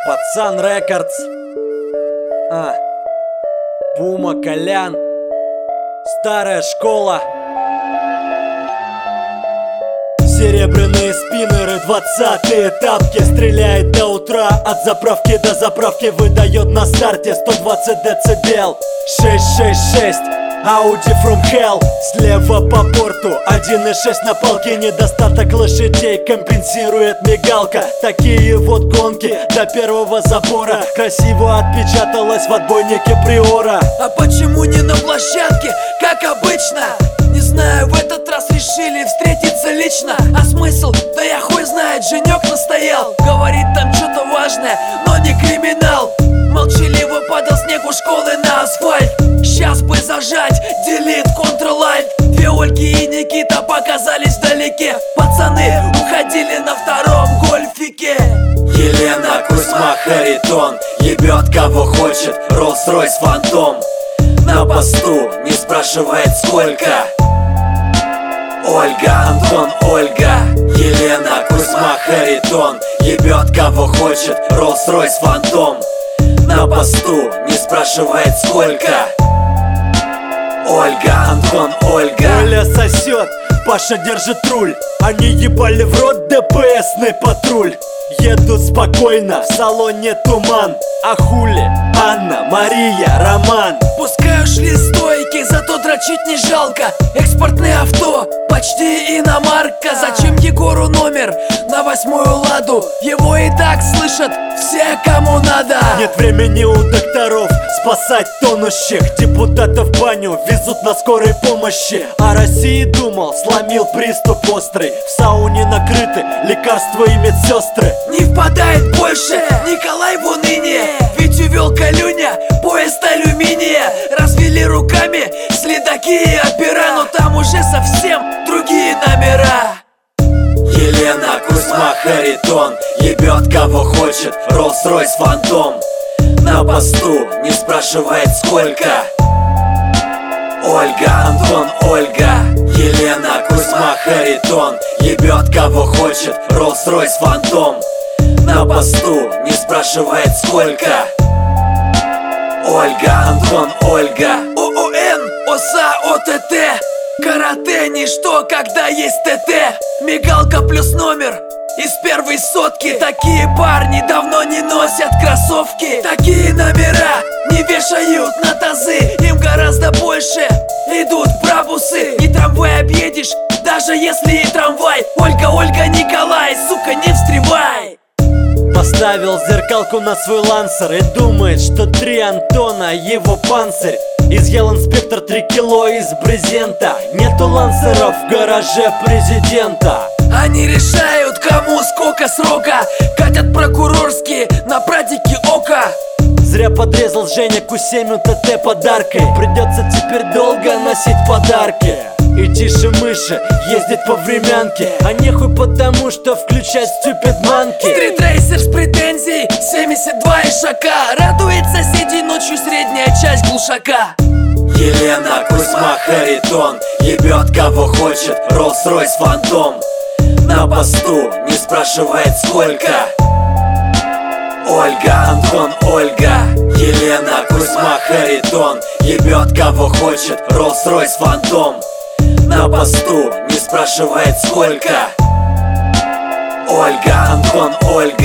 Пацан Рекордс, Бума, Колян, старая школа. Серебряные спиннеры, 20-е тапки. Стреляет до утра, от заправки до заправки. Выдает на старте 120 децибел. 666 Audi from hell. Слева по борту 1.6 на палке. Недостаток лошадей компенсирует мигалка. Такие вот гонки до первого забора. Красиво отпечаталась в отбойнике Приора. А почему не на площадке, как обычно? Не знаю, в этот раз решили встретиться лично. А смысл? Да я хуй знает, Женек настоял. Говорит там что-то важное, но не криминал. Молчаливо падал снег у школы на асфальт. Сейчас бы зажать, делит, Ctrl-Alt. Две Ольги и Никита показались вдалеке. Пацаны уходили на втором гольфике. Елена, Кузьма, Харитон. Ебет кого хочет, Rolls-Royce Фантом. На посту не спрашивает сколько. Ольга, Антон, Ольга. Елена, Кузьма, Харитон. Ебет кого хочет, Rolls-Royce Фантом. На посту не спрашивает сколько. Ольга, Антон, Ольга. Оля сосет, Паша держит руль. Они ебали в рот ДПСный патруль. Едут спокойно, в салоне туман. А хули? Анна, Мария, Роман. Пускай ушли стойки, зато дрочить не жалко. Экспортное авто, почти иномарка. Зачем Егору номер на 8-ю ладу? Его и так слышат все, кому надо. Нет времени у докторов спасать тонущих. Депутатов в баню везут на скорой помощи. О России думал, сломил приступ острый. В сауне накрыты лекарства и медсестры. Не впадает больше Николай в уныние. Ведь увел Калюня поезд алюминия. Развели руками следаки и опера. Но там уже совсем другие номера. Елена, Кузьма, Харитон. Ебет кого хочет, Rolls-Royce Фантом. На посту не спрашивает сколько. Ольга, Антон, Ольга. Елена, Кузьма, Харитон. Ебет кого хочет, Rolls-Royce Фантом. На посту не спрашивает сколько. Ольга, Антон, Ольга. ООН, ОСА, ОТТ. Карате ничто, когда есть ТТ. Мигалка плюс номер из первой сотки. Такие парни давно не носят кроссовки. Такие номера не вешают на тазы. Им гораздо больше идут брабусы. Не трамвай объедешь, даже если и трамвай. Ольга, Ольга, Николай, сука, не встревай. Поставил зеркалку на свой лансер и думает, что 3 Антона его панцирь. Изъял инспектор 3 кило из брезента. Нету лансеров в гараже президента. Они решают, кому сколько срока. Катят прокурорские на прадике ока. Зря подрезал Женя Q7 УТТ подаркой. Придется теперь долго носить подарки. И тише мыши ездить по времянке. А нехуй потому, что включать стюпид манки. Стритрейсер с претензией 72 ишака. Радует соседей ночью средняя часть глушака. Елена, Кузьма, Харитон. Ебет кого хочет, Rolls-Royce Фантом. На посту не спрашивает сколько. Ольга, Антон, Ольга. Елена, Кузьма, Харитон. Ебет кого хочет, Rolls-Royce Фантом. На посту не спрашивает сколько. Ольга, Антон, Ольга.